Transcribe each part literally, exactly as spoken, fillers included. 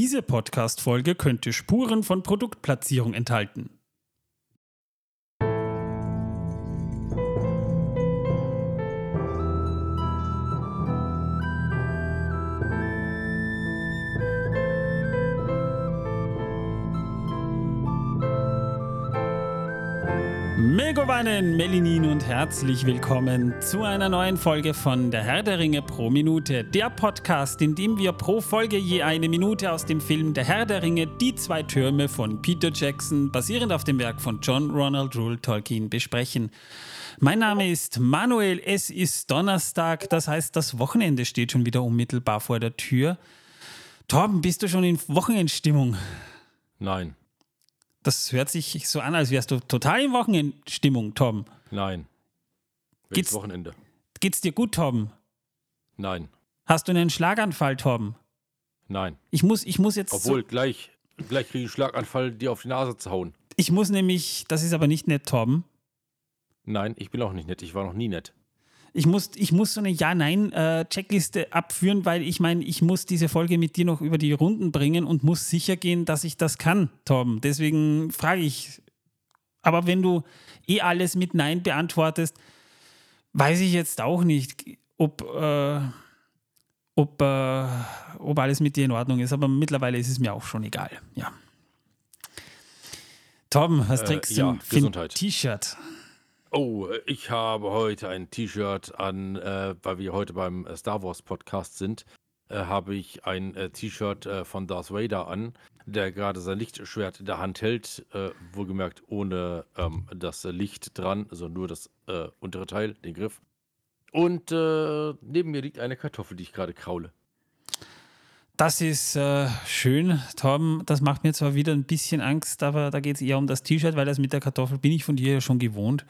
Diese Podcast-Folge könnte Spuren von Produktplatzierung enthalten. Megowannen, Melinin und herzlich willkommen zu einer neuen Folge von Der Herr der Ringe pro Minute, der Podcast, in dem wir pro Folge je eine Minute aus dem Film Der Herr der Ringe, die zwei Türme von Peter Jackson, basierend auf dem Werk von John Ronald Reuel Tolkien, besprechen. Mein Name ist Manuel, es ist Donnerstag, das heißt, das Wochenende steht schon wieder unmittelbar vor der Tür. Torben, bist du schon in Wochenendstimmung? Nein. Das hört sich so an, als wärst du total in Wochenendstimmung, Torben. Nein. Geht's, Wochenende. Geht's dir gut, Torben? Nein. Hast du einen Schlaganfall, Torben? Nein. Ich muss, ich muss jetzt... Obwohl, so, gleich, gleich kriege ich einen Schlaganfall, dir auf die Nase zu hauen. Ich muss nämlich, das ist aber nicht nett, Torben. Nein, ich bin auch nicht nett. Ich war noch nie nett. Ich muss, ich muss so eine Ja-Nein-Checkliste abführen, weil ich meine, ich muss diese Folge mit dir noch über die Runden bringen und muss sicher gehen, dass ich das kann, Torben. Deswegen frage ich, aber wenn du eh alles mit Nein beantwortest, weiß ich jetzt auch nicht, ob, äh, ob, äh, ob alles mit dir in Ordnung ist. Aber mittlerweile ist es mir auch schon egal. Ja. Torben, was trägst äh, du ja, für ein T-Shirt? Oh, ich habe heute ein T-Shirt an, äh, weil wir heute beim Star Wars Podcast sind, äh, habe ich ein äh, T-Shirt äh, von Darth Vader an, der gerade sein Lichtschwert in der Hand hält, äh, wohlgemerkt ohne ähm, das Licht dran, also nur das äh, untere Teil, den Griff. Und äh, neben mir liegt eine Kartoffel, die ich gerade kraule. Das ist äh, schön, Torben. Das macht mir zwar wieder ein bisschen Angst, aber da geht es eher um das T-Shirt, weil das mit der Kartoffel bin ich von dir ja schon gewohnt.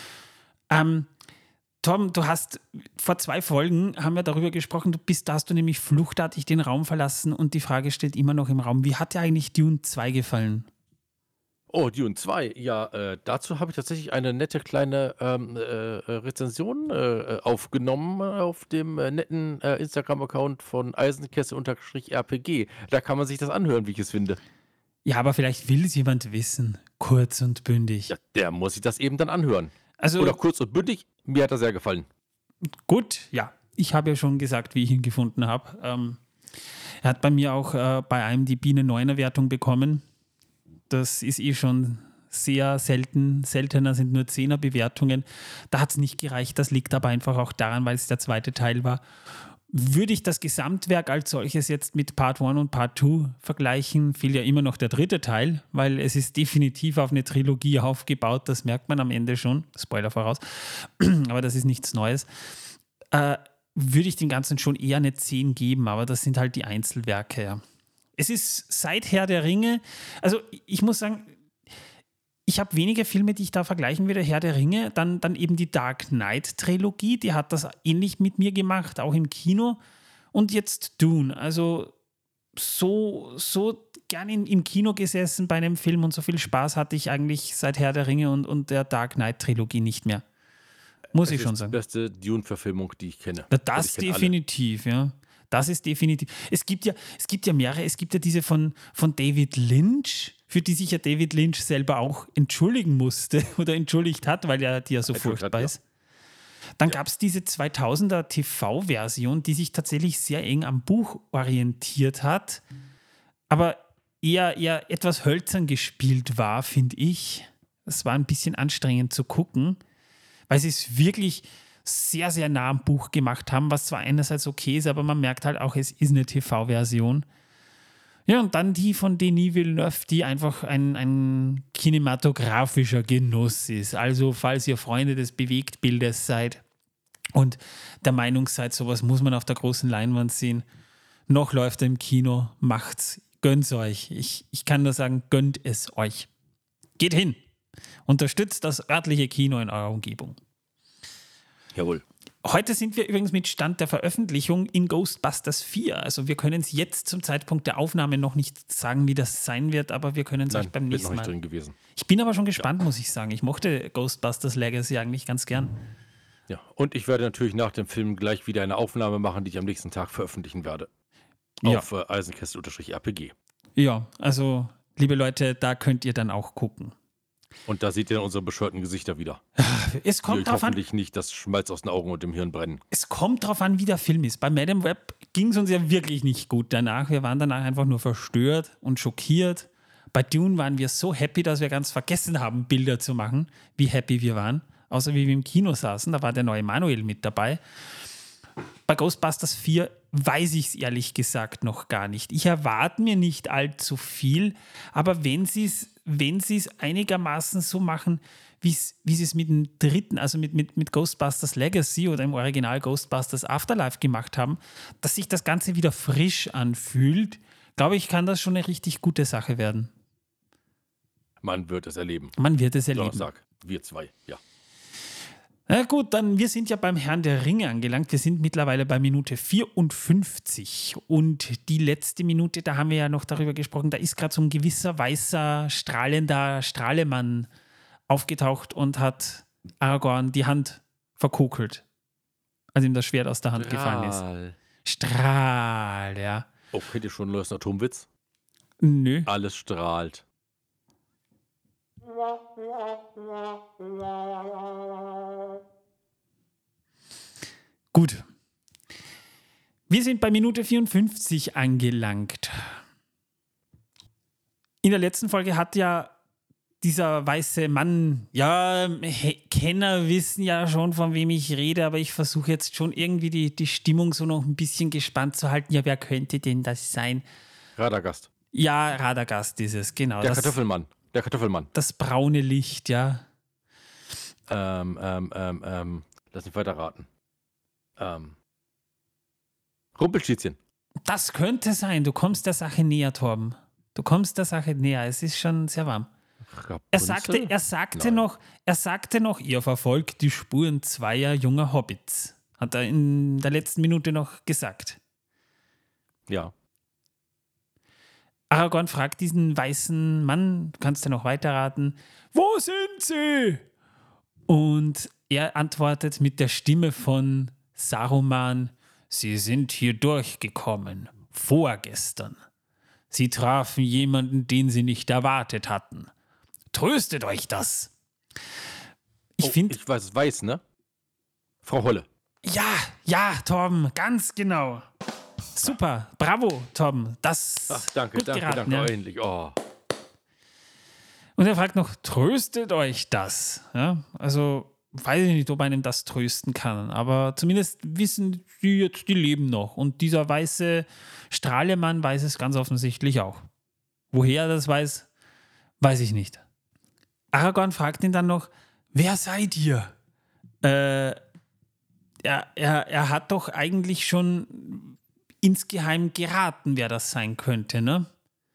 Ähm, Torben, du hast vor zwei Folgen haben wir darüber gesprochen, du bist, da hast du nämlich fluchtartig den Raum verlassen und die Frage steht immer noch im Raum, wie hat dir eigentlich Dune zwei gefallen? Oh, Dune zwei, ja, äh, dazu habe ich tatsächlich eine nette kleine ähm, äh, Rezension äh, aufgenommen auf dem äh, netten äh, Instagram-Account von Eisenkessel-R P G. Da kann man sich das anhören, wie ich es finde. Ja, aber vielleicht will es jemand wissen, kurz und bündig. Ja, der muss sich das eben dann anhören. Also, Oder kurz und bündig, mir hat er sehr gefallen. Gut, ja, ich habe ja schon gesagt, wie ich ihn gefunden habe. Ähm, er hat bei mir auch äh, bei I M D B eine neuner Wertung bekommen. Das ist eh schon sehr selten. Seltener sind nur zehner Bewertungen. Da hat es nicht gereicht. Das liegt aber einfach auch daran, weil es der zweite Teil war. Würde ich das Gesamtwerk als solches jetzt mit Part eins und Part zwei vergleichen, fehlt ja immer noch der dritte Teil, weil es ist definitiv auf eine Trilogie aufgebaut. Das merkt man am Ende schon. Spoiler voraus. Aber das ist nichts Neues. Äh, würde ich dem Ganzen schon eher eine zehn geben, aber das sind halt die Einzelwerke, ja. Es ist seit Herr der Ringe, also ich muss sagen, ich habe wenige Filme, die ich da vergleichen würde. Herr der Ringe, dann, dann eben die Dark Knight-Trilogie, die hat das ähnlich mit mir gemacht, auch im Kino. Und jetzt Dune, also so, so gern in, im Kino gesessen bei einem Film und so viel Spaß hatte ich eigentlich seit Herr der Ringe und, und der Dark Knight-Trilogie nicht mehr. Muss das ich schon ist sagen. Die beste Dune-Verfilmung, die ich kenne. Na, das ich kenn definitiv, alle. ja. Das ist definitiv. Es gibt ja, es gibt ja mehrere. Es gibt ja diese von, von David Lynch, für die sich ja David Lynch selber auch entschuldigen musste oder entschuldigt hat, weil er die ja so furchtbar ist. Dann ja. gab es diese zweitausender T V-Version, die sich tatsächlich sehr eng am Buch orientiert hat, aber eher, eher etwas hölzern gespielt war, finde ich. Das war ein bisschen anstrengend zu gucken, weil sie es wirklich sehr, sehr nah am Buch gemacht haben, was zwar einerseits okay ist, aber man merkt halt auch, es ist eine T V-Version. Ja, und dann die von Denis Villeneuve, die einfach ein, ein kinematografischer Genuss ist. Also, falls ihr Freunde des Bewegtbildes seid und der Meinung seid, sowas muss man auf der großen Leinwand sehen, noch läuft er im Kino, macht's, gönnt's euch. Ich, ich kann nur sagen, gönnt es euch. Geht hin. Unterstützt das örtliche Kino in eurer Umgebung. Jawohl. Heute sind wir übrigens mit Stand der Veröffentlichung in Ghostbusters vier. Also wir können es jetzt zum Zeitpunkt der Aufnahme noch nicht sagen, wie das sein wird, aber wir können es euch beim nächsten bin noch Mal. nicht drin gewesen. Ich bin aber schon gespannt, ja. muss ich sagen. Ich mochte Ghostbusters Legacy eigentlich ganz gern. Ja, und ich werde natürlich nach dem Film gleich wieder eine Aufnahme machen, die ich am nächsten Tag veröffentlichen werde. Ja. Auf äh, Eisenkessel-R P G. Ja, also, liebe Leute, da könnt ihr dann auch gucken. Und da seht ihr dann unsere bescheuerten Gesichter wieder. Es kommt Die drauf an, hoffentlich nicht das Schmalz aus den Augen und dem Hirn brennen. es kommt drauf an, wie der Film ist. Bei Madame Web ging es uns ja wirklich nicht gut danach. Wir waren danach einfach nur verstört und schockiert. Bei Dune waren wir so happy, dass wir ganz vergessen haben, Bilder zu machen, wie happy wir waren. Außer wie wir im Kino saßen, da war der neue Manuel mit dabei. Bei Ghostbusters vier weiß ich es ehrlich gesagt noch gar nicht. Ich erwarte mir nicht allzu viel, aber wenn sie es wenn sie's einigermaßen so machen, wie's, wie sie es mit dem dritten, also mit, mit, mit Ghostbusters Legacy oder im Original Ghostbusters Afterlife gemacht haben, dass sich das Ganze wieder frisch anfühlt, glaube ich, kann das schon eine richtig gute Sache werden. Man wird es erleben. Man wird es erleben. Donnerstag, wir zwei, ja. Na gut, dann wir sind ja beim Herrn der Ringe angelangt. Wir sind mittlerweile bei Minute vierundfünfzig und die letzte Minute, da haben wir ja noch darüber gesprochen, da ist gerade so ein gewisser weißer, strahlender Strahlemann aufgetaucht und hat Aragorn die Hand verkokelt, als ihm das Schwert aus der Hand gefallen ist. Strahl. Strahl, ja. Oh, kennt ihr schon einen neues Atomwitz? Nö. Alles strahlt. Gut. Wir sind bei Minute vierundfünfzig angelangt. In der letzten Folge hat ja dieser weiße Mann, ja, He- Kenner wissen ja schon, von wem ich rede, aber ich versuche jetzt schon irgendwie die, die Stimmung so noch ein bisschen gespannt zu halten. Ja, wer könnte denn das sein? Radagast. Ja, Radagast ist es, genau. Der das, Kartoffelmann. Der Kartoffelmann. das braune Licht, ja. Ähm, ähm, ähm, ähm, lass mich weiter raten. Ähm. Rumpelstilzchen. Das könnte sein. Du kommst der Sache näher, Torben. Du kommst der Sache näher. Es ist schon sehr warm. Er sagte, er sagte Nein. noch, er sagte noch, ihr verfolgt die Spuren zweier junger Hobbits. Hat er in der letzten Minute noch gesagt. Ja. Aragorn fragt diesen weißen Mann, du kannst ja noch weiterraten, wo sind sie? Und er antwortet mit der Stimme von Saruman, sie sind hier durchgekommen, vorgestern. Sie trafen jemanden, den sie nicht erwartet hatten. Tröstet euch das. Ich Oh, finde, ich weiß, es weiß, ne? Frau Holle. ja, ja, Torben, ganz genau. Super, bravo, Torben. Das Ach, danke, gut danke, geraten, danke. ja. Oh, endlich. Oh. Und er fragt noch, tröstet euch das? Ja, also weiß ich nicht, ob einem das trösten kann, aber zumindest wissen die jetzt, die leben noch. Und dieser weiße Strahlemann weiß es ganz offensichtlich auch. Woher er das weiß, weiß ich nicht. Aragorn fragt ihn dann noch, wer seid ihr? Äh, er, er, er hat doch eigentlich schon insgeheim geraten, wer das sein könnte, ne?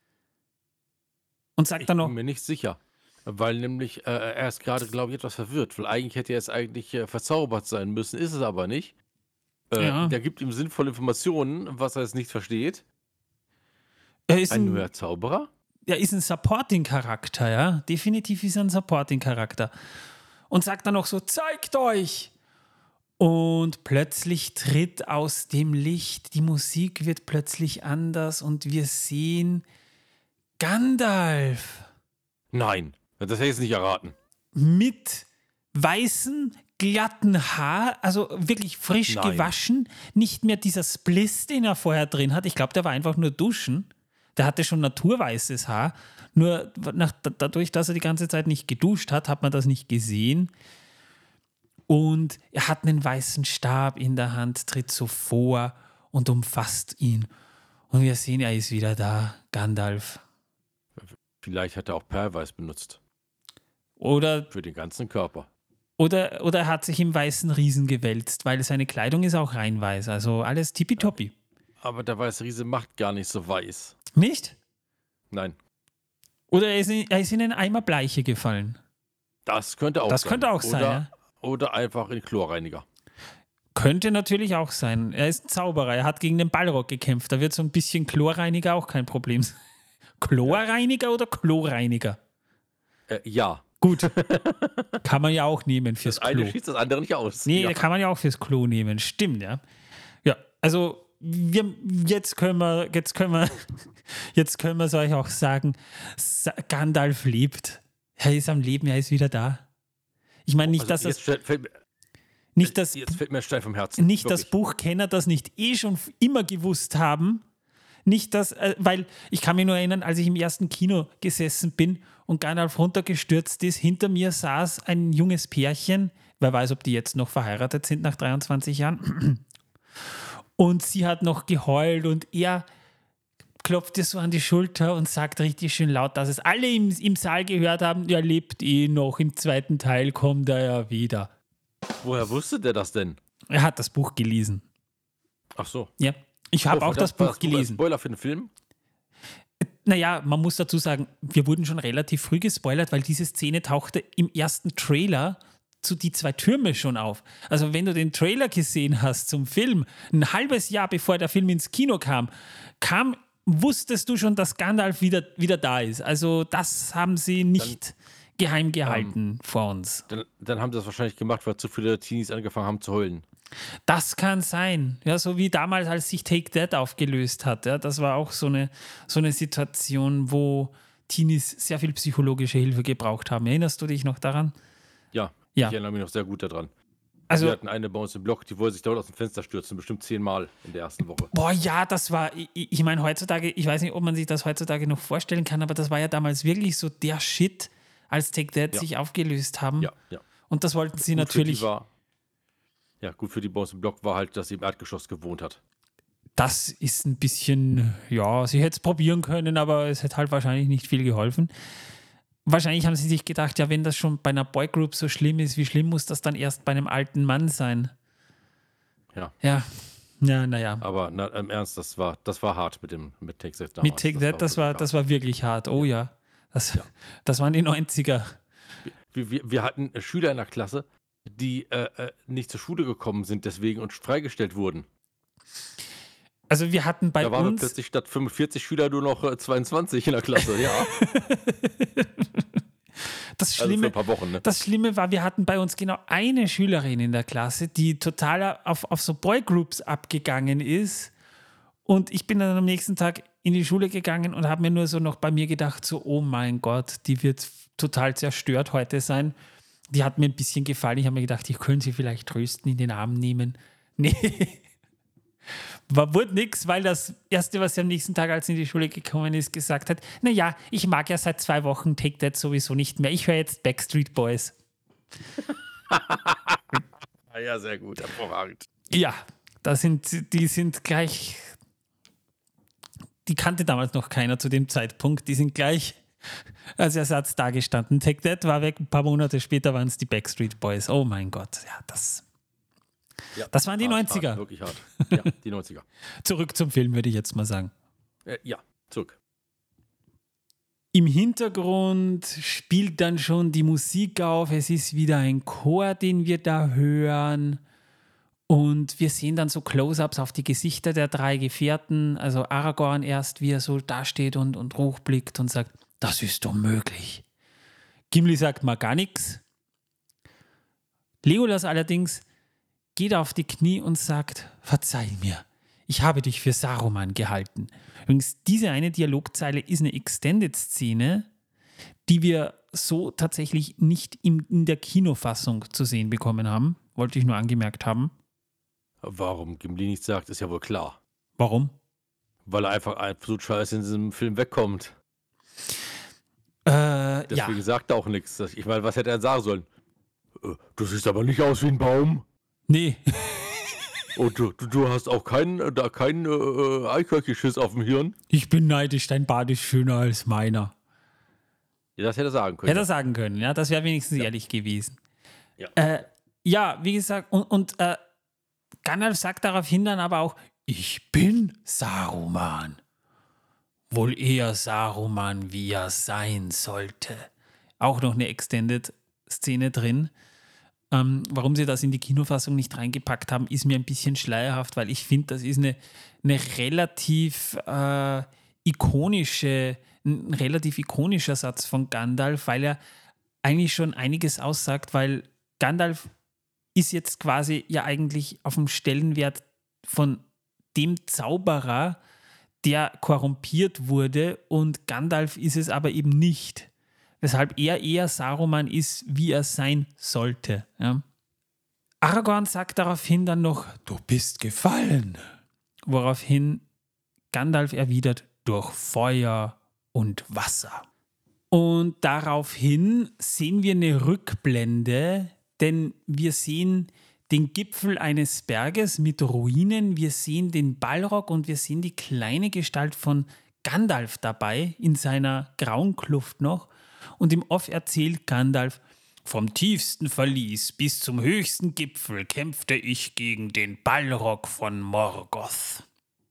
Und sagt Ich dann noch, bin mir nicht sicher. Weil nämlich, äh, er ist gerade, glaube ich, etwas verwirrt. Weil eigentlich hätte er jetzt eigentlich äh, verzaubert sein müssen, ist es aber nicht. Äh, Ja. Der gibt ihm sinnvolle Informationen, was er jetzt nicht versteht. er ist Ein ein, neuer Zauberer? er ist ein Supporting-Charakter, ja. Definitiv ist er ein Supporting-Charakter. Und sagt dann noch so, zeigt euch! Und plötzlich tritt aus dem Licht, die Musik wird plötzlich anders und wir sehen Gandalf Nein, das hätte ich jetzt nicht erraten. mit weißen, glatten Haar, also wirklich frisch Nein. gewaschen, nicht mehr dieser Spliss, den er vorher drin hat. Ich glaube, der war einfach nur duschen. Der hatte schon naturweißes Haar. Nur nach, dadurch, dass er die ganze Zeit nicht geduscht hat, hat man das nicht gesehen. Und er hat einen weißen Stab in der Hand, tritt so vor und umfasst ihn. Und wir sehen, er ist wieder da, Gandalf. Vielleicht hat er auch Perlweiß benutzt. Oder, Für den ganzen Körper. oder, oder er hat sich im weißen Riesen gewälzt, weil seine Kleidung ist auch rein weiß. Also alles tippitoppi. Aber der weiße Riese macht gar nicht so weiß. Nicht? Nein, Oder er ist, in, er ist in einen Eimer Bleiche gefallen. das könnte auch Das sein. könnte auch sein, Oder, ja. oder einfach in Chlorreiniger. Könnte natürlich auch sein. Er ist ein Zauberer, er hat gegen den Balrog gekämpft. Da wird so ein bisschen Chlorreiniger auch kein Problem sein. Chlorreiniger oder Chlorreiniger? Äh, ja. Gut. Kann man ja auch nehmen fürs Das eine Klo. schießt das andere nicht aus. Nee, ja. kann man ja auch fürs Klo nehmen. Stimmt, ja. Ja, also wir, jetzt können wir, jetzt können wir, Jetzt können wir es euch auch sagen, Gandalf lebt. Er ist am Leben, er ist wieder da. Ich meine nicht, also dass jetzt, das... fällt, Nicht das, jetzt fällt mir steif vom Herzen. nicht wirklich. das Buchkenner das nicht eh schon immer gewusst haben. Nicht das, äh, weil ich kann mich nur erinnern, als ich im ersten Kino gesessen bin und Gandalf runtergestürzt ist, hinter mir saß ein junges Pärchen, wer weiß, ob die jetzt noch verheiratet sind nach dreiundzwanzig Jahren. Und sie hat noch geheult und er klopft ihr so an die Schulter und sagt richtig schön laut, dass es alle im, im Saal gehört haben, er lebt eh noch, im zweiten Teil kommt er ja wieder. Woher wusste der das denn? Er hat das Buch gelesen. Ach so. Ja, ich habe Oh, auch das war Buch gelesen. Spoiler für den Film? Naja, man muss dazu sagen, wir wurden schon relativ früh gespoilert, weil diese Szene tauchte im ersten Trailer zu Die zwei Türme schon auf. Also wenn du den Trailer gesehen hast zum Film, ein halbes Jahr bevor der Film ins Kino kam, kam wusstest du schon, dass Gandalf wieder, wieder da ist. Also das haben sie nicht dann, geheim gehalten ähm, vor uns. Dann, dann haben sie das wahrscheinlich gemacht, weil zu viele Teenies angefangen haben zu heulen. Das kann sein. Ja, so wie damals, als sich Take That aufgelöst hat. Ja, das war auch so eine, so eine Situation, wo Teenies sehr viel psychologische Hilfe gebraucht haben. Erinnerst du dich noch daran? Ja, ja. Ich erinnere mich noch sehr gut daran. Also, wir hatten eine bei uns im Blog, die wollte sich dort aus dem Fenster stürzen, bestimmt zehnmal in der ersten Woche. Boah, ja, das war, ich, ich meine, heutzutage, ich weiß nicht, ob man sich das heutzutage noch vorstellen kann, aber das war ja damals wirklich so der Shit, als Take That ja. sich aufgelöst haben. Ja, ja. Und das wollten sie gut natürlich. War, ja, gut für die bei uns im Blog war halt, dass sie im Erdgeschoss gewohnt hat. Das ist ein bisschen, ja, sie hätte es probieren können, aber es hätte halt wahrscheinlich nicht viel geholfen. Wahrscheinlich haben sie sich gedacht, ja, wenn das schon bei einer Boygroup so schlimm ist, wie schlimm muss das dann erst bei einem alten Mann sein? Ja. Ja, ja, naja. Aber na, im Ernst, das war, das war hart mit dem mit Take That damals. Mit Take That, das war, das war wirklich hart. Oh ja, das, ja. das waren die neunziger. Wir, wir, wir hatten Schüler in der Klasse, die äh, nicht zur Schule gekommen sind deswegen und freigestellt wurden. Also wir hatten bei da waren uns... plötzlich statt fünfundvierzig Schüler nur noch äh, zweiundzwanzig in der Klasse, ja. Das Schlimme, also für ein paar Wochen, ne? Das Schlimme war, wir hatten bei uns genau eine Schülerin in der Klasse, die total auf, auf so Boygroups abgegangen ist. Und ich bin dann am nächsten Tag in die Schule gegangen und habe mir nur so noch bei mir gedacht, so, oh mein Gott, die wird total zerstört heute sein. Die hat mir ein bisschen gefallen. Ich habe mir gedacht, ich könnte sie vielleicht trösten, in den Arm nehmen. Nee. War wurde nichts, weil das Erste, was sie am nächsten Tag, als sie in die Schule gekommen ist, gesagt hat, naja, ich mag ja seit zwei Wochen Take That sowieso nicht mehr. Ich höre jetzt Backstreet Boys. Ja, sehr gut, hervorragend. Ja, da sind, die sind gleich, die kannte damals noch keiner zu dem Zeitpunkt, die sind gleich als Ersatz dagestanden. Take That war weg, ein paar Monate später waren es die Backstreet Boys. Oh mein Gott, ja, das... Ja, das waren die hart, neunziger. Hart, wirklich hart. Ja, die neunziger. Zurück zum Film, würde ich jetzt mal sagen. Äh, ja, zurück. Im Hintergrund spielt dann schon die Musik auf. Es ist wieder ein Chor, den wir da hören. Und wir sehen dann so Close-ups auf die Gesichter der drei Gefährten. Also Aragorn erst, wie er so dasteht und, und hochblickt und sagt, das ist unmöglich. Gimli sagt mal gar nichts. Legolas allerdings geht auf die Knie und sagt, verzeih mir, ich habe dich für Saruman gehalten. Übrigens, diese eine Dialogzeile ist eine Extended-Szene, die wir so tatsächlich nicht in, in der Kinofassung zu sehen bekommen haben. Wollte ich nur angemerkt haben. Warum Gimli nichts sagt, ist ja wohl klar. Warum? Weil er einfach absolut scheiße in diesem Film wegkommt. Äh, Deswegen ja. sagt er auch nichts. Ich meine, was hätte er sagen sollen? Du siehst aber nicht aus wie ein Baum. Nee. Und du, du, du hast auch keinen da kein, äh, Eichhörnchenschiss auf dem Hirn? Ich bin neidisch, dein Bart ist schöner als meiner. Ja, das hätte er sagen können. Hätte er sagen können, ja, das wäre wenigstens ja. ehrlich gewesen. Ja, äh, ja wie gesagt, und, und äh, Gandalf sagt daraufhin dann aber auch, ich bin Saruman. Wohl eher Saruman, wie er sein sollte. Auch noch eine Extended-Szene drin. Ähm, warum sie das in die Kinofassung nicht reingepackt haben, ist mir ein bisschen schleierhaft, weil ich finde, das ist eine, eine relativ äh, ikonische, ein relativ ikonischer Satz von Gandalf, weil er eigentlich schon einiges aussagt, weil Gandalf ist jetzt quasi ja eigentlich auf dem Stellenwert von dem Zauberer, der korrumpiert wurde und Gandalf ist es aber eben nicht. Weshalb er eher Saruman ist, wie er sein sollte. Ja. Aragorn sagt daraufhin dann noch, du bist gefallen. Woraufhin Gandalf erwidert, durch Feuer und Wasser. Und daraufhin sehen wir eine Rückblende, denn wir sehen den Gipfel eines Berges mit Ruinen, wir sehen den Balrog und wir sehen die kleine Gestalt von Gandalf dabei, in seiner grauen Kluft noch. Und im Off erzählt Gandalf, vom tiefsten Verlies bis zum höchsten Gipfel kämpfte ich gegen den Balrog von Morgoth.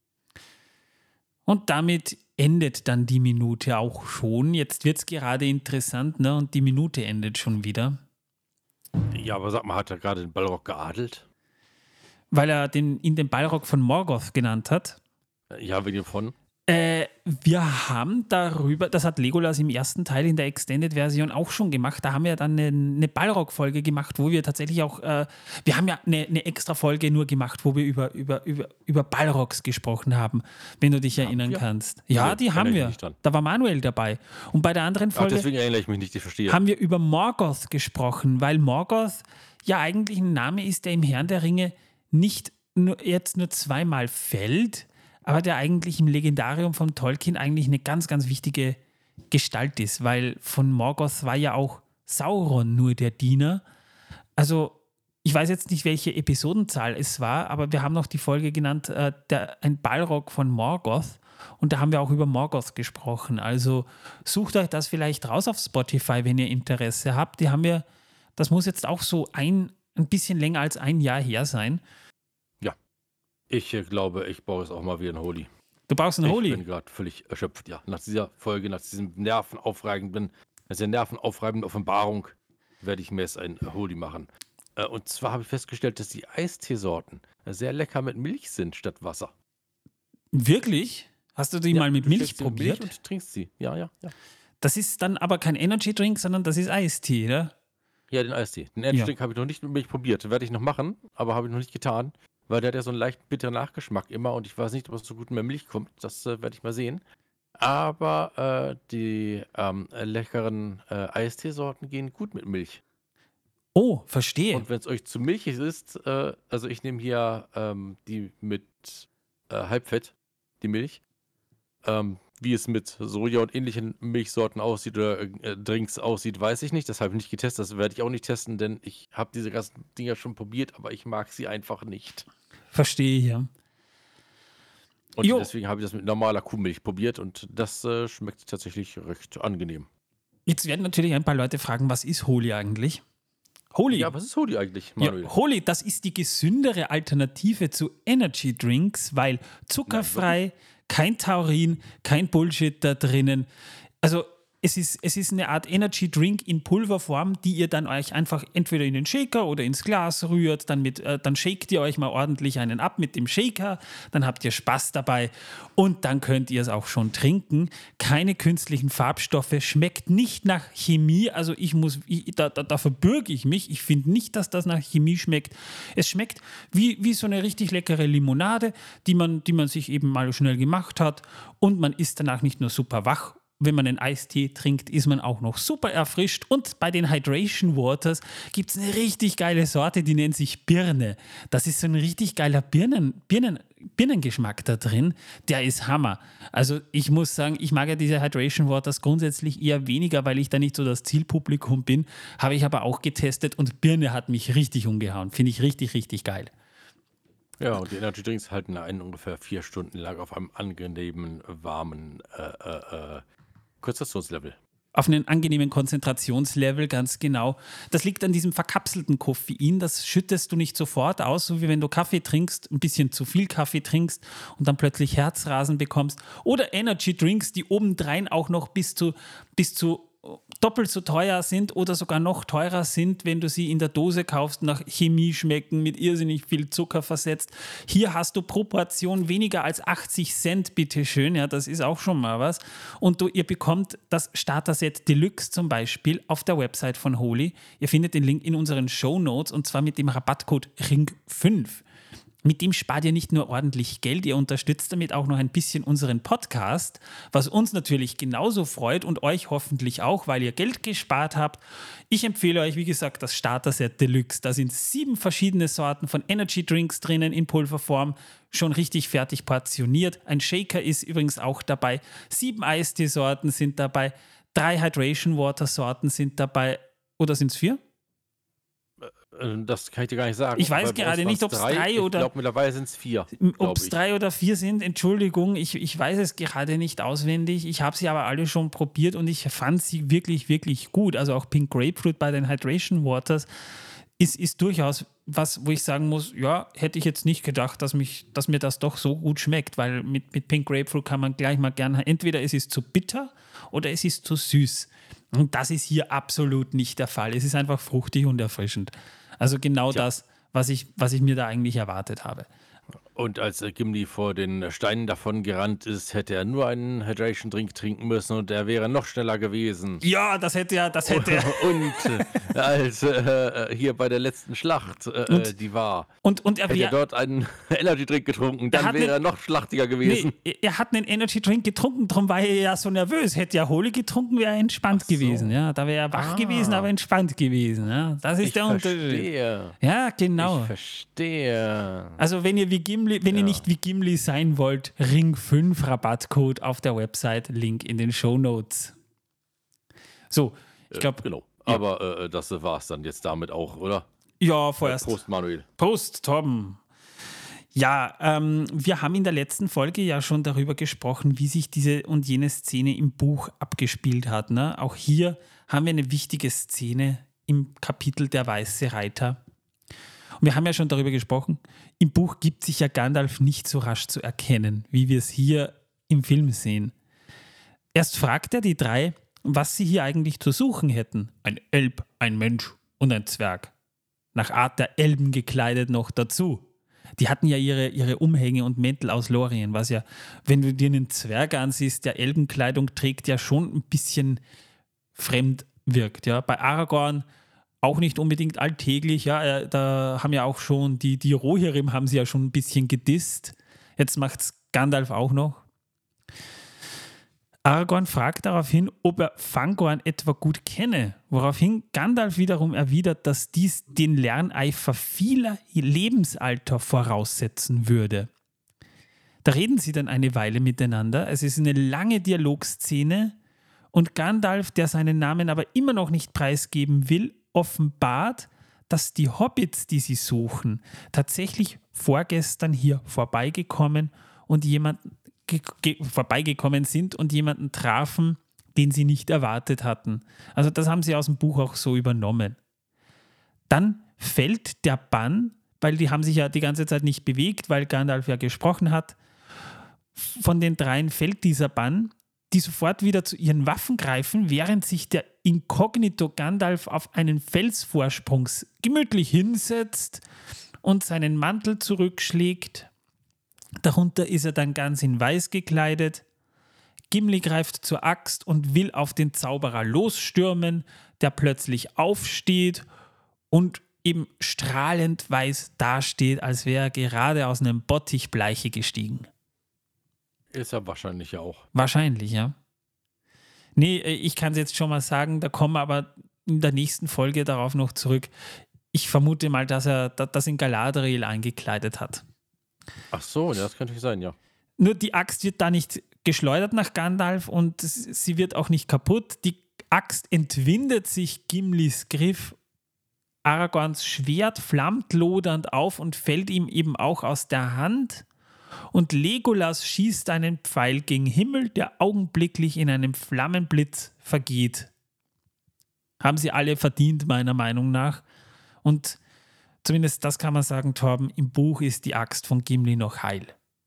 Und damit endet dann die Minute auch schon. Jetzt wird es gerade interessant, ne? Und die Minute endet schon wieder. Ja, aber sag mal, hat er gerade den Balrog geadelt? Weil er den, ihn den Balrog von Morgoth genannt hat. Ja, wegen von? Äh, wir haben darüber, das hat Legolas im ersten Teil in der Extended-Version auch schon gemacht, da haben wir dann eine, eine Balrog-Folge gemacht, wo wir tatsächlich auch, äh, wir haben ja eine, eine extra Folge nur gemacht, wo wir über, über, über, über Balrogs gesprochen haben, wenn du dich erinnern ja. kannst. Ja, die haben wir. Da war Manuel dabei. Und bei der anderen Folge Ach, deswegen erinnere ich mich nicht, ich verstehe. haben wir über Morgoth gesprochen, weil Morgoth ja eigentlich ein Name ist, der im Herrn der Ringe nicht nur, jetzt nur zweimal fällt, aber der eigentlich im Legendarium von Tolkien eigentlich eine ganz, ganz wichtige Gestalt ist, weil von Morgoth war ja auch Sauron nur der Diener. Also ich weiß jetzt nicht, welche Episodenzahl es war, aber wir haben noch die Folge genannt, äh, der, ein Balrog von Morgoth, und da haben wir auch über Morgoth gesprochen. Also sucht euch das vielleicht raus auf Spotify, wenn ihr Interesse habt. Die haben wir, das muss jetzt auch so ein, ein bisschen länger als ein Jahr her sein. Ich äh, glaube, ich brauche jetzt auch mal wieder einen Holy. Du brauchst einen Holy? Ich bin gerade völlig erschöpft, ja. Nach dieser Folge, nach diesem nervenaufreibenden, nach dieser nervenaufreibenden Offenbarung werde ich mir jetzt einen Holy machen. Äh, und zwar habe ich festgestellt, dass die Eisteesorten sehr lecker mit Milch sind statt Wasser. Wirklich? Hast du die Ja, mal mit du Milch steckst sie in probiert? Milch und trinkst sie. Ja, ja, ja. Das ist dann aber kein Energy Drink, sondern das ist Eistee, oder? Ja, den Eistee. Den Energy Ja. Drink habe ich noch nicht mit Milch probiert. Werde ich noch machen, aber habe ich noch nicht getan. Weil der hat ja so einen leicht bitteren Nachgeschmack immer und ich weiß nicht, ob es so gut mit Milch kommt. Das äh, werde ich mal sehen. Aber äh, die ähm, leckeren äh, Eisteesorten gehen gut mit Milch. Oh, verstehe. Und wenn es euch zu milchig ist, äh, also ich nehme hier ähm, die mit äh, Halbfett, die Milch. Ähm, wie es mit Soja und ähnlichen Milchsorten aussieht oder äh, Drinks aussieht, weiß ich nicht. Das habe ich nicht getestet. Das werde ich auch nicht testen, denn ich habe diese ganzen Dinger schon probiert, aber ich mag sie einfach nicht. Verstehe, ja. Und Jo. deswegen habe ich das mit normaler Kuhmilch probiert und das äh, schmeckt tatsächlich recht angenehm. Jetzt werden natürlich ein paar Leute fragen, was ist Holy eigentlich? Holy. Ja, was ist Holy eigentlich, Manuel? Ja, Holy, das ist die gesündere Alternative zu Energy Drinks, weil zuckerfrei, kein Taurin, kein Bullshit da drinnen. Also es ist, es ist eine Art Energy Drink in Pulverform, die ihr dann euch einfach entweder in den Shaker oder ins Glas rührt, dann, mit, äh, dann shakt ihr euch mal ordentlich einen ab mit dem Shaker, dann habt ihr Spaß dabei und dann könnt ihr es auch schon trinken. Keine künstlichen Farbstoffe, schmeckt nicht nach Chemie, also ich muss, ich, da, da, da verbürge ich mich, ich finde nicht, dass das nach Chemie schmeckt. Es schmeckt wie, wie so eine richtig leckere Limonade, die man, die man sich eben mal schnell gemacht hat und man ist danach nicht nur super wach. Wenn man einen Eistee trinkt, ist man auch noch super erfrischt. Und bei den Hydration Waters gibt es eine richtig geile Sorte, die nennt sich Birne. Das ist so ein richtig geiler Birnen, Birnen, Birnengeschmack da drin. Der ist Hammer. Also ich muss sagen, ich mag ja diese Hydration Waters grundsätzlich eher weniger, weil ich da nicht so das Zielpublikum bin. Habe ich aber auch getestet und Birne hat mich richtig umgehauen. Finde ich richtig, richtig geil. Ja, und die Energy Drinks halten einen ungefähr vier Stunden lang auf einem angenehmen, warmen äh, äh, äh, Konzentrationslevel. Auf einen angenehmen Konzentrationslevel, ganz genau. Das liegt an diesem verkapselten Koffein, das schüttest du nicht sofort aus, so wie wenn du Kaffee trinkst, ein bisschen zu viel Kaffee trinkst und dann plötzlich Herzrasen bekommst. Oder Energy Drinks, die obendrein auch noch bis zu, bis zu doppelt so teuer sind oder sogar noch teurer sind, wenn du sie in der Dose kaufst, nach Chemie schmecken, mit irrsinnig viel Zucker versetzt. Hier hast du pro Portion weniger als achtzig Cent, bitteschön, ja, das ist auch schon mal was. Und du, ihr bekommt das Starter-Set Deluxe zum Beispiel auf der Website von Holy. Ihr findet den Link in unseren Shownotes und zwar mit dem Rabattcode R I N G fünf. Mit dem spart ihr nicht nur ordentlich Geld, ihr unterstützt damit auch noch ein bisschen unseren Podcast, was uns natürlich genauso freut und euch hoffentlich auch, weil ihr Geld gespart habt. Ich empfehle euch, wie gesagt, das Starter-Set Deluxe. Da sind sieben verschiedene Sorten von Energy Drinks drinnen in Pulverform, schon richtig fertig portioniert. Ein Shaker ist übrigens auch dabei. Sieben Eistee-Sorten sind dabei, drei Hydration-Water-Sorten sind dabei. Oder sind es vier? Das kann ich dir gar nicht sagen. Ich weiß gerade nicht, ob es drei, drei oder... Ich glaube, mittlerweile sind es vier. Ob es drei oder vier sind, Entschuldigung, ich, ich weiß es gerade nicht auswendig. Ich habe sie aber alle schon probiert und ich fand sie wirklich, wirklich gut. Also auch Pink Grapefruit bei den Hydration Waters ist, ist durchaus was, wo ich sagen muss, ja, hätte ich jetzt nicht gedacht, dass, mich, dass mir das doch so gut schmeckt, weil mit, mit Pink Grapefruit kann man gleich mal gerne, entweder es ist zu bitter oder es ist zu süß. Und das ist hier absolut nicht der Fall. Es ist einfach fruchtig und erfrischend. Also genau Tja. das, was ich, was ich mir da eigentlich erwartet habe. Und als äh, Gimli vor den Steinen davon gerannt ist, hätte er nur einen Hydration-Drink trinken müssen und er wäre noch schneller gewesen. Ja, das hätte er, das hätte er. Und äh, als äh, hier bei der letzten Schlacht, äh, und, die war, und, und er hätte er dort einen Energy-Drink getrunken, dann wäre er noch schlachtiger gewesen. Nee, er hat einen Energy-Drink getrunken, darum war er ja so nervös. Hätte er Holy getrunken, wäre er entspannt so. gewesen. Ja, da wäre er wach ah. gewesen, aber entspannt gewesen. Ja, das ist ich der Unterschied. Ja, genau. Ich verstehe. Also wenn ihr wie Gimli Wenn ja. ihr nicht wie Gimli sein wollt, Ring fünf Rabattcode auf der Website, Link in den Shownotes. So, ich glaube. Äh, genau, ja. aber äh, das war es dann jetzt damit auch, oder? Ja, vorerst. Prost, Manuel. Prost, Torben. Ja, ähm, wir haben in der letzten Folge ja schon darüber gesprochen, wie sich diese und jene Szene im Buch abgespielt hat. Ne? Auch hier haben wir eine wichtige Szene im Kapitel Der Weiße Reiter. Und wir haben ja schon darüber gesprochen, im Buch gibt sich ja Gandalf nicht so rasch zu erkennen, wie wir es hier im Film sehen. Erst fragt er die drei, was sie hier eigentlich zu suchen hätten. Ein Elb, ein Mensch und ein Zwerg. Nach Art der Elben gekleidet noch dazu. Die hatten ja ihre, ihre Umhänge und Mäntel aus Lorien, was ja, wenn du dir einen Zwerg ansiehst, der Elbenkleidung trägt, ja schon ein bisschen fremd wirkt. Ja. Bei Aragorn auch nicht unbedingt alltäglich, ja, da haben ja auch schon, die, die Rohirrim haben sie ja schon ein bisschen gedisst. Jetzt macht es Gandalf auch noch. Aragorn fragt daraufhin, ob er Fangorn etwa gut kenne, woraufhin Gandalf wiederum erwidert, dass dies den Lerneifer vieler Lebensalter voraussetzen würde. Da reden sie dann eine Weile miteinander, es ist eine lange Dialogszene und Gandalf, der seinen Namen aber immer noch nicht preisgeben will, offenbart, dass die Hobbits, die sie suchen, tatsächlich vorgestern hier vorbeigekommen und jemanden ge- ge- vorbeigekommen sind und jemanden trafen, den sie nicht erwartet hatten. Also das haben sie aus dem Buch auch so übernommen. Dann fällt der Bann, weil die haben sich ja die ganze Zeit nicht bewegt, weil Gandalf ja gesprochen hat. Von den dreien fällt dieser Bann, die sofort wieder zu ihren Waffen greifen, während sich der Inkognito Gandalf auf einen Felsvorsprung gemütlich hinsetzt und seinen Mantel zurückschlägt. Darunter ist er dann ganz in weiß gekleidet. Gimli greift zur Axt und will auf den Zauberer losstürmen, der plötzlich aufsteht und eben strahlend weiß dasteht, als wäre er gerade aus einem Bottich Bleiche gestiegen. Ist er wahrscheinlich ja auch. Wahrscheinlich, ja. Nee, ich kann es jetzt schon mal sagen, da kommen wir aber in der nächsten Folge darauf noch zurück. Ich vermute mal, dass er das in Galadriel eingekleidet hat. Ach so, das könnte sein, ja. Nur die Axt wird da nicht geschleudert nach Gandalf und sie wird auch nicht kaputt. Die Axt entwindet sich Gimlis Griff. Aragorns Schwert flammt lodernd auf und fällt ihm eben auch aus der Hand. Und Legolas schießt einen Pfeil gen Himmel, der augenblicklich in einem Flammenblitz vergeht. Haben sie alle verdient, meiner Meinung nach. Und zumindest das kann man sagen, Torben, im Buch ist die Axt von Gimli noch heil.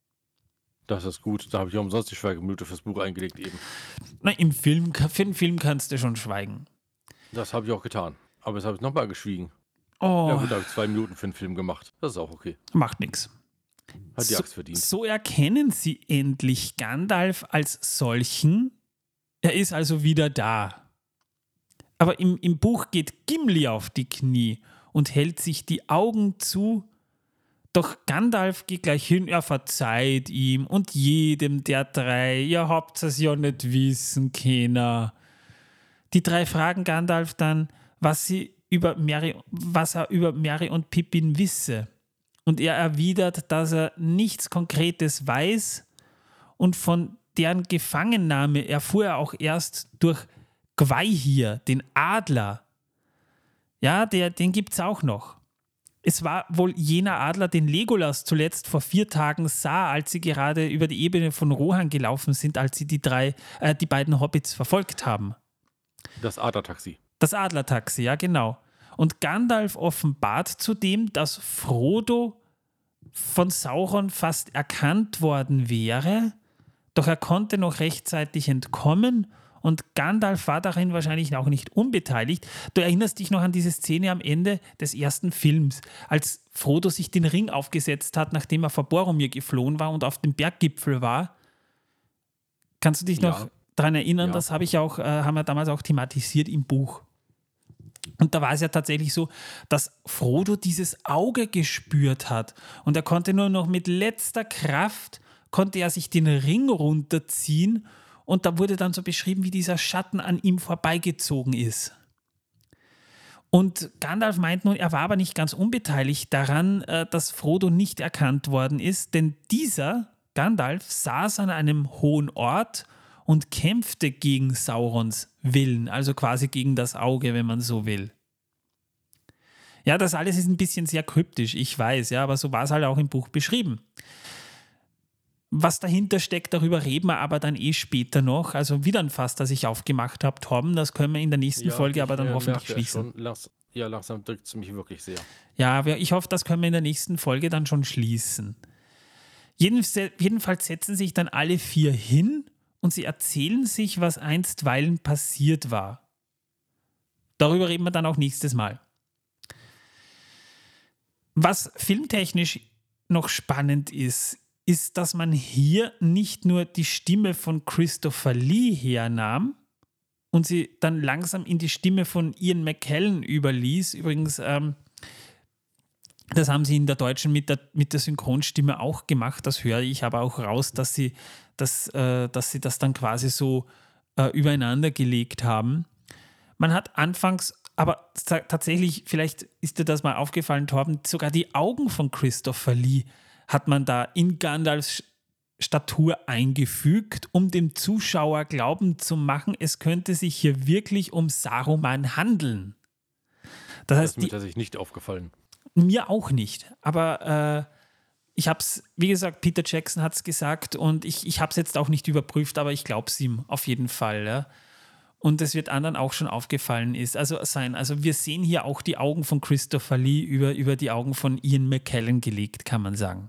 Das ist gut, da habe ich umsonst die Schweigeminute fürs Buch eingelegt eben. Na, im Film, für den Film kannst du schon schweigen. Das habe ich auch getan, aber jetzt habe ich nochmal geschwiegen. Oh. Ja gut, da habe ich zwei Minuten für den Film gemacht, das ist auch okay. Macht nichts. Hat die Axt verdient. So, so erkennen sie endlich Gandalf als solchen. Er ist also wieder da. Aber im, im Buch geht Gimli auf die Knie und hält sich die Augen zu, Doch Gandalf geht gleich hin, er verzeiht ihm und jedem der drei, ihr habt es ja nicht wissen können. Die drei fragen Gandalf dann, was, sie über Merry, was er über Merry und Pippin wisse. Und er erwidert, dass er nichts Konkretes weiß und von deren Gefangennahme erfuhr er auch erst durch Gwaihir, den Adler. Ja, der, den gibt es auch noch. Es war wohl jener Adler, den Legolas zuletzt vor vier Tagen sah, als sie gerade über die Ebene von Rohan gelaufen sind, als sie die, drei, äh, die beiden Hobbits verfolgt haben. Das Adlertaxi. Das Adlertaxi, ja genau. Und Gandalf offenbart zudem, dass Frodo von Sauron fast erkannt worden wäre, doch er konnte noch rechtzeitig entkommen und Gandalf war darin wahrscheinlich auch nicht unbeteiligt. Du erinnerst dich noch an diese Szene am Ende des ersten Films, als Frodo sich den Ring aufgesetzt hat, nachdem er vor Boromir geflohen war und auf dem Berggipfel war. Kannst du dich noch Ja. daran erinnern? Ja. Das habe ich auch, äh, haben wir damals auch thematisiert im Buch. Und da war es ja tatsächlich so, dass Frodo dieses Auge gespürt hat und er konnte nur noch mit letzter Kraft, konnte er sich den Ring runterziehen und da wurde dann so beschrieben, wie dieser Schatten an ihm vorbeigezogen ist. Und Gandalf meint nun, er war aber nicht ganz unbeteiligt daran, äh, dass Frodo nicht erkannt worden ist, denn dieser, Gandalf, saß an einem hohen Ort und kämpfte gegen Saurons Willen, also quasi gegen das Auge, wenn man so will. Ja, das alles ist ein bisschen sehr kryptisch, ich weiß, ja, aber so war es halt auch im Buch beschrieben. Was dahinter steckt, darüber reden wir aber dann eh später noch. Also wieder ein Fass, das ich aufgemacht habe, Tom, das können wir in der nächsten Ja, Folge ich, aber dann äh, hoffentlich merke es schließen. schon. Langs- ja, langsam drückt es mich wirklich sehr. Ja, wir- ich hoffe, das können wir in der nächsten Folge dann schon schließen. Jeden, jedenfalls setzen sich dann alle vier hin und sie erzählen sich, was einstweilen passiert war. Darüber reden wir dann auch nächstes Mal. Was filmtechnisch noch spannend ist, ist, dass man hier nicht nur die Stimme von Christopher Lee hernahm und sie dann langsam in die Stimme von Ian McKellen überließ. Übrigens, ähm, das haben sie in der Deutschen mit der, mit der Synchronstimme auch gemacht. Das höre ich aber auch raus, dass sie, dass, äh, dass sie das dann quasi so äh, übereinander gelegt haben. Man hat anfangs, aber ta- tatsächlich, vielleicht ist dir das mal aufgefallen, Torben, sogar die Augen von Christopher Lee hat man da in Gandalfs Statur eingefügt, um dem Zuschauer glauben zu machen, es könnte sich hier wirklich um Saruman handeln. Das Das heißt, ist mir die, tatsächlich nicht aufgefallen. mir auch nicht, aber äh, ich habe es, wie gesagt, Peter Jackson hat es gesagt und ich, ich habe es jetzt auch nicht überprüft, aber ich glaube es ihm auf jeden Fall. Ja. Und es wird anderen auch schon aufgefallen ist, also sein. Also wir sehen hier auch die Augen von Christopher Lee über, über die Augen von Ian McKellen gelegt, kann man sagen.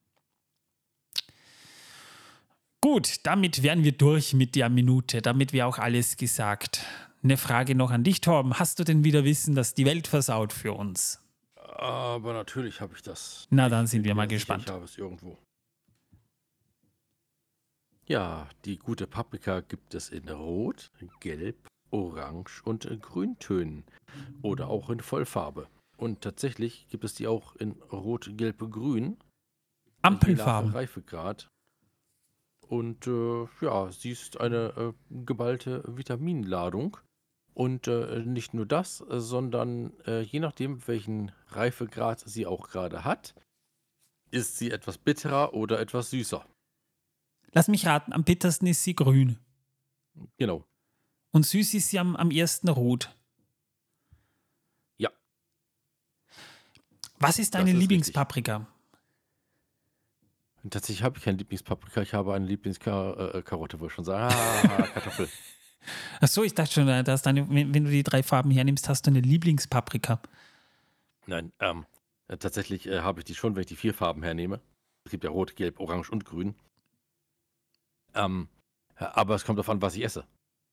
Gut, damit wären wir durch mit der Minute, damit wäre auch alles gesagt. Eine Frage noch an dich, Torben. Hast du denn wieder Wissen, dass die Welt versaut für uns? Aber natürlich habe ich das. Na, dann Ich sind bin wir mal mir sicher, gespannt. Ich habe es irgendwo. Ja, die gute Paprika gibt es in Rot, Gelb, Orange und äh, Grüntönen oder auch in Vollfarbe. Und tatsächlich gibt es die auch in Rot, Gelb, Grün, je nach Ampelfarben. Reifegrad. Und äh, ja, sie ist eine äh, geballte Vitaminladung. Und äh, nicht nur das, äh, sondern äh, je nachdem, welchen Reifegrad sie auch gerade hat, ist sie etwas bitterer oder etwas süßer. Lass mich raten, am bittersten ist sie grün. Genau. Und süß ist sie am, am ersten rot. Ja. Was ist Das deine ist Lieblingspaprika? Und tatsächlich habe ich keine Lieblingspaprika, ich habe eine Lieblingskarotte, wollte ich schon sagen. Ah, Kartoffel. Achso, ich dachte schon, dass deine, wenn, wenn du die drei Farben hernimmst, hast du eine Lieblingspaprika. Nein, ähm, äh, tatsächlich äh, habe ich die schon, wenn ich die vier Farben hernehme. Es gibt ja Rot, Gelb, Orange und Grün. Ähm, äh, aber es kommt darauf an, was ich esse.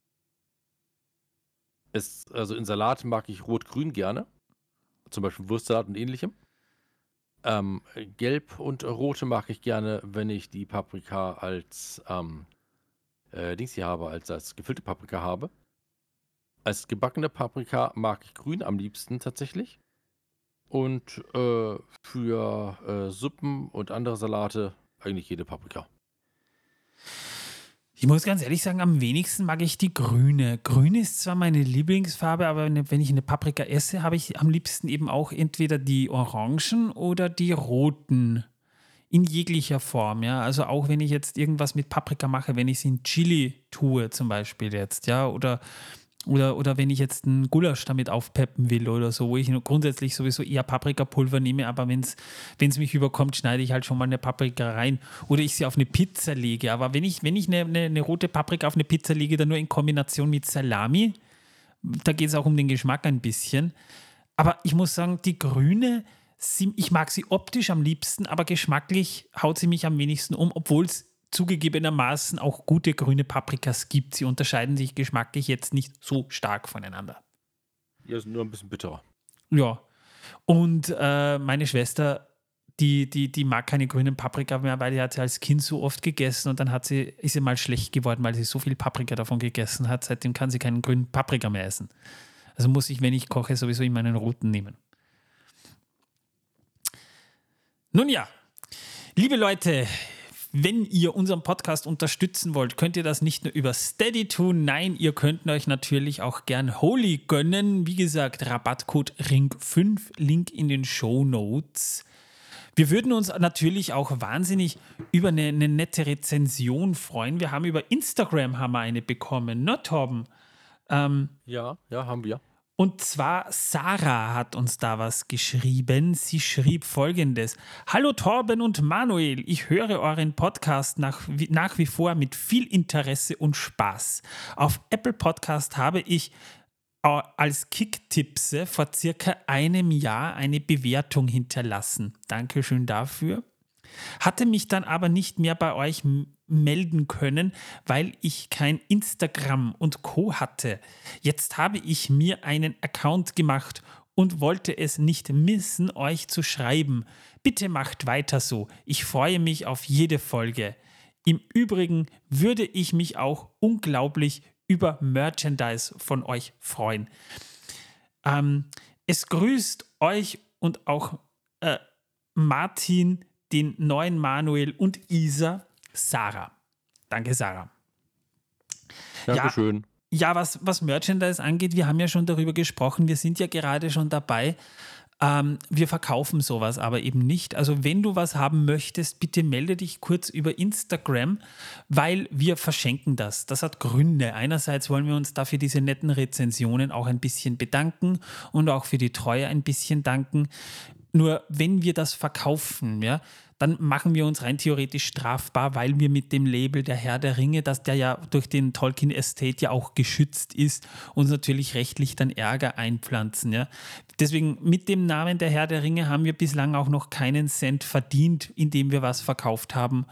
Es, also in Salat mag ich Rot-Grün gerne. Zum Beispiel Wurstsalat und ähnlichem. Ähm, Gelb und Rote mag ich gerne, wenn ich die Paprika als ähm, äh, Dings hier habe, als, als gefüllte Paprika habe. Als gebackene Paprika mag ich Grün am liebsten tatsächlich. Und äh, für äh, Suppen und andere Salate eigentlich jede Paprika. Ich muss ganz ehrlich sagen, am wenigsten mag ich die grüne. Grün ist zwar meine Lieblingsfarbe, aber wenn wenn ich eine Paprika esse, habe ich am liebsten eben auch entweder die orangen oder die roten. In jeglicher Form, ja. Also auch wenn ich jetzt irgendwas mit Paprika mache, wenn ich es in Chili tue, zum Beispiel jetzt, ja, oder, oder, oder wenn ich jetzt einen Gulasch damit aufpeppen will oder so, wo ich nur grundsätzlich sowieso eher Paprikapulver nehme, aber wenn es mich überkommt, schneide ich halt schon mal eine Paprika rein oder ich sie auf eine Pizza lege. Aber wenn ich, wenn ich eine, eine, eine rote Paprika auf eine Pizza lege, dann nur in Kombination mit Salami, da geht es auch um den Geschmack ein bisschen. Aber ich muss sagen, die grüne, sie, ich mag sie optisch am liebsten, aber geschmacklich haut sie mich am wenigsten um, obwohl es zugegebenermaßen auch gute grüne Paprikas gibt. Sie unterscheiden sich geschmacklich jetzt nicht so stark voneinander. Ja, sind nur ein bisschen bitterer. Ja, und äh, meine Schwester, die, die, die mag keine grünen Paprika mehr, weil die hat sie als Kind so oft gegessen und dann hat sie, ist sie mal schlecht geworden, weil sie so viel Paprika davon gegessen hat. Seitdem kann sie keinen grünen Paprika mehr essen. Also muss ich, wenn ich koche, sowieso immer einen roten nehmen. Nun ja, liebe Leute, wenn ihr unseren Podcast unterstützen wollt, könnt ihr das nicht nur über Steady tun, nein, ihr könnt euch natürlich auch gern Holy gönnen. Wie gesagt, Rabattcode Ring fünf, Link in den Shownotes. Wir würden uns natürlich auch wahnsinnig über eine, eine nette Rezension freuen. Wir haben über Instagram haben wir eine bekommen, ne Torben? Ähm, Ja, ja, haben wir. Und zwar Sarah hat uns da was geschrieben. Sie schrieb folgendes: Hallo Torben und Manuel, ich höre euren Podcast nach, wie- nach wie vor mit viel Interesse und Spaß. Auf Apple Podcast habe ich äh, als Kicktipse vor circa einem Jahr eine Bewertung hinterlassen. Dankeschön dafür. Hatte mich dann aber nicht mehr bei euch m- melden können, weil ich kein Instagram und Co. hatte. Jetzt habe ich mir einen Account gemacht und wollte es nicht missen, euch zu schreiben. Bitte macht weiter so. Ich freue mich auf jede Folge. Im Übrigen würde ich mich auch unglaublich über Merchandise von euch freuen. Ähm, es grüßt euch und auch äh, Martin, den neuen Manuel und Isa, Sarah. Danke, Sarah. Dankeschön. Ja, was, was Merchandise angeht, wir haben ja schon darüber gesprochen, wir sind ja gerade schon dabei. Ähm, wir verkaufen sowas aber eben nicht. Also wenn du was haben möchtest, bitte melde dich kurz über Instagram, weil wir verschenken das. Das hat Gründe. Einerseits wollen wir uns dafür diese netten Rezensionen auch ein bisschen bedanken und auch für die Treue ein bisschen danken. Nur wenn wir das verkaufen, ja, dann machen wir uns rein theoretisch strafbar, weil wir mit dem Label der Herr der Ringe, dass der ja durch den Tolkien Estate ja auch geschützt ist, uns natürlich rechtlich dann Ärger einpflanzen. Ja. Deswegen mit dem Namen der Herr der Ringe haben wir bislang auch noch keinen Cent verdient, indem wir was verkauft haben,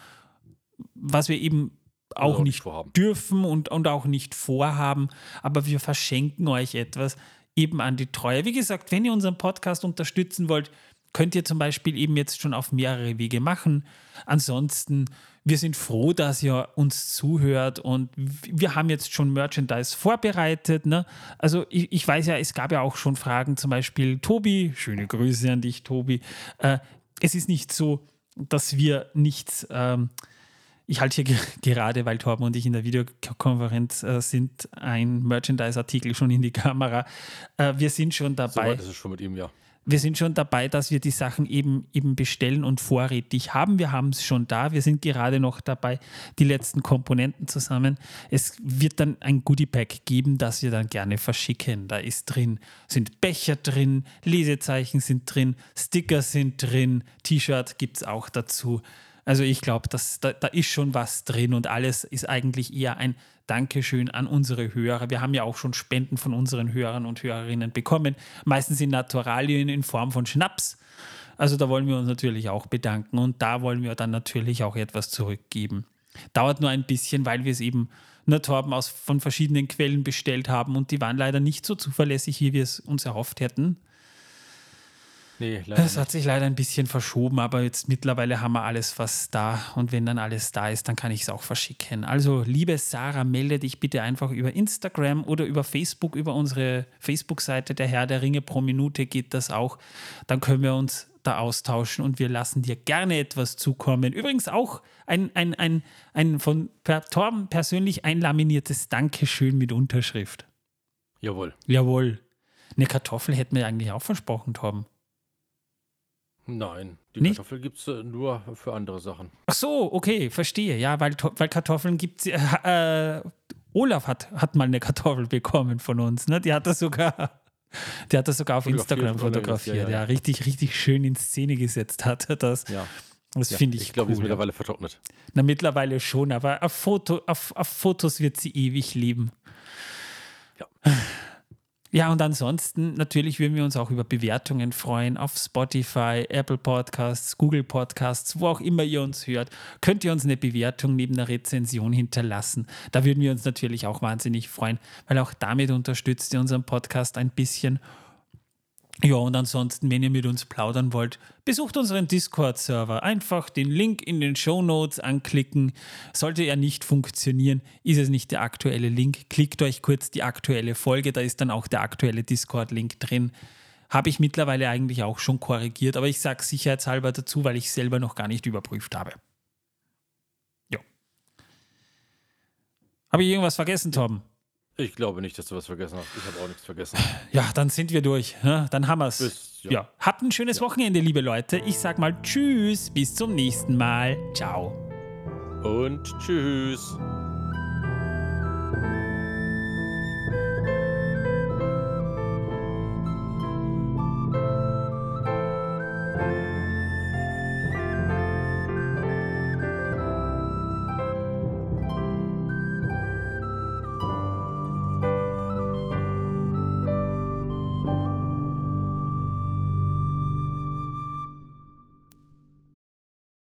was wir eben auch auch nicht nicht vorhaben. dürfen und, und auch nicht vorhaben, aber wir verschenken euch etwas eben an die Treue. Wie gesagt, wenn ihr unseren Podcast unterstützen wollt, könnt ihr zum Beispiel eben jetzt schon auf mehrere Wege machen. Ansonsten, wir sind froh, dass ihr uns zuhört und wir haben jetzt schon Merchandise vorbereitet. Ne? Also ich, ich weiß ja, es gab ja auch schon Fragen, zum Beispiel Tobi, schöne Grüße an dich, Tobi. Äh, es ist nicht so, dass wir nichts... Ähm, Ich halte hier ge- gerade, weil Torben und ich in der Videokonferenz äh, sind, ein Merchandise-Artikel schon in die Kamera. Äh, wir sind schon dabei. Soweit ist es schon mit ihm, ja. Wir sind schon dabei, dass wir die Sachen eben, eben bestellen und vorrätig haben. Wir haben es schon da. Wir sind gerade noch dabei, die letzten Komponenten zusammen. Es wird dann ein Goodie-Pack geben, das wir dann gerne verschicken. Da ist drin, sind Becher drin, Lesezeichen sind drin, Sticker sind drin, T-Shirt gibt es auch dazu. Also ich glaube, da, da ist schon was drin und alles ist eigentlich eher ein Dankeschön an unsere Hörer. Wir haben ja auch schon Spenden von unseren Hörern und Hörerinnen bekommen, meistens in Naturalien in Form von Schnaps. Also da wollen wir uns natürlich auch bedanken und da wollen wir dann natürlich auch etwas zurückgeben. Dauert nur ein bisschen, weil wir es eben nur Torben aus von verschiedenen Quellen bestellt haben und die waren leider nicht so zuverlässig, wie wir es uns erhofft hätten. Nee, leider Das nicht. hat sich leider ein bisschen verschoben, aber jetzt mittlerweile haben wir alles fast da und wenn dann alles da ist, dann kann ich es auch verschicken. Also liebe Sarah, melde dich bitte einfach über Instagram oder über Facebook, über unsere Facebook-Seite der Herr der Ringe, pro Minute geht das auch. Dann können wir uns da austauschen und wir lassen dir gerne etwas zukommen. Übrigens auch ein, ein, ein, ein von per Torben persönlich einlaminiertes Dankeschön mit Unterschrift. Jawohl. Jawohl. Eine Kartoffel hätten wir eigentlich auch versprochen, Torben. Nein, die Nicht? Kartoffel gibt es äh, nur für andere Sachen. Ach so, okay, verstehe. Ja, weil, weil Kartoffeln gibt es. Äh, Olaf hat, hat mal eine Kartoffel bekommen von uns. Ne? Die hat das sogar, die hat das sogar auf Instagram fotografiert. Ja, ja, ja, richtig, richtig schön in Szene gesetzt hat er das. Ja. Das ja, finde ich Ich glaube, cool. die ist mittlerweile vertrocknet. Na, mittlerweile schon, aber auf, Foto, auf, auf Fotos wird sie ewig leben. Ja. Ja, und ansonsten natürlich würden wir uns auch über Bewertungen freuen auf Spotify, Apple Podcasts, Google Podcasts, wo auch immer ihr uns hört. Könnt ihr uns eine Bewertung neben einer Rezension hinterlassen. Da würden wir uns natürlich auch wahnsinnig freuen, weil auch damit unterstützt ihr unseren Podcast ein bisschen. Ja, und ansonsten, wenn ihr mit uns plaudern wollt, besucht unseren Discord-Server. Einfach den Link in den Shownotes anklicken. Sollte er nicht funktionieren, ist es nicht der aktuelle Link. Klickt euch kurz die aktuelle Folge, da ist dann auch der aktuelle Discord-Link drin. Habe ich mittlerweile eigentlich auch schon korrigiert, aber ich sage sicherheitshalber dazu, weil ich es selber noch gar nicht überprüft habe. Ja. Habe ich irgendwas vergessen, Torben? Ich glaube nicht, dass du was vergessen hast. Ich habe auch nichts vergessen. Ja, dann sind wir durch. Ne? Dann haben wir es. Bis, ja. Ja. Habt ein schönes Ja. Wochenende, liebe Leute. Ich sag mal Tschüss, bis zum nächsten Mal. Ciao. Und tschüss.